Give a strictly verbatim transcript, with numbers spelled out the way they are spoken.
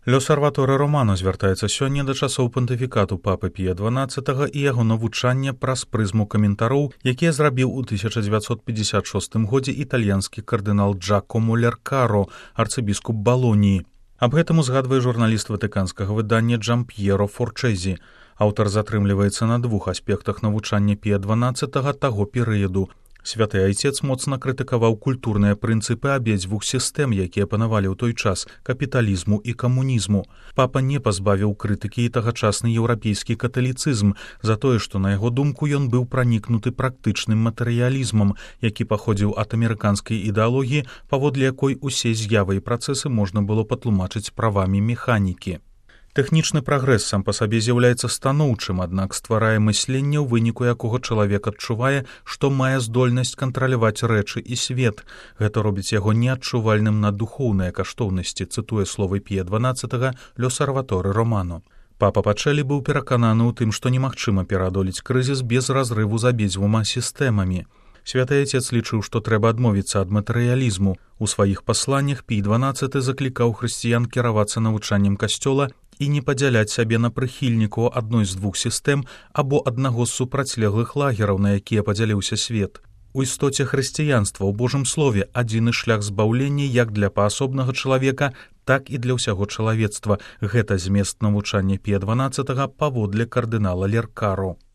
L'Osservatore Romano звяртаецца сёння да часоў пантыфікату папы Пія дванаццатага і яго навучання праз прызму каментароў, якія зрабіў у тысяча дзевяцьсот пятьдесят шостым годзе італьянскі кардынал Джакомо Леркаро, арцыбіскуп Балоніі. Аб гэтым узгадвае журналіст ватыканскага выдання Джамп'еро Форчэзі. Аўтар затрымліваецца на двух аспектах навучання Пія дванаццатага таго перыяду. Святы айцец моцна крытыкаваў культурныя прынцыпы абедзвюх сістэм, якія панавалі ў той час капіталізму і камунізму. Папа не пазбавіў крытыкі і тагачасны еўрапейскі каталіцызм за тое, што, на яго думку, ён быў пранікнуты практычным матэрыялізмам, які паходзіў ад амерыканскай ідэалогіі, паводле якой усе з'явы і працэсы можна было патлумачыць правамі механікі. Тэхнічны прагрэс сам па сабе з'яўляецца станоўчым, аднак стварае мысленне, у выніку якога чалавек адчувае, што мае здольнасць кантраляваць рэчы і свет. Гэта робіць яго неадчувальным на духоўныя каштоўнасці, цытуе словы Пія дванаццатага L'Osservatore Romano. Папа Пачэлі быў перакананы ў тым, што немагчыма пераадолець крызіс без разрыву з абедзвюма сістэмамі. Святы айцец лічыў, што трэба адмовіцца ад матэрыялізму. У сваіх пасланнях Пій дванаццаты заклікаў хрысціян кіравацца навучаннем касцёла і не падзяляць сябе на прыхільнікаў адной з двух сістэм або аднаго з супрацьлеглых лагераў, на якія падзяліўся свет. У істоце хрысціянства ў Божым слове адзіны шлях збаўлення як для паасобнага чалавека, так і для ўсяго чалавецтва. Гэта змест навучання Пія дванаццатага паводле кардынала Леркаро.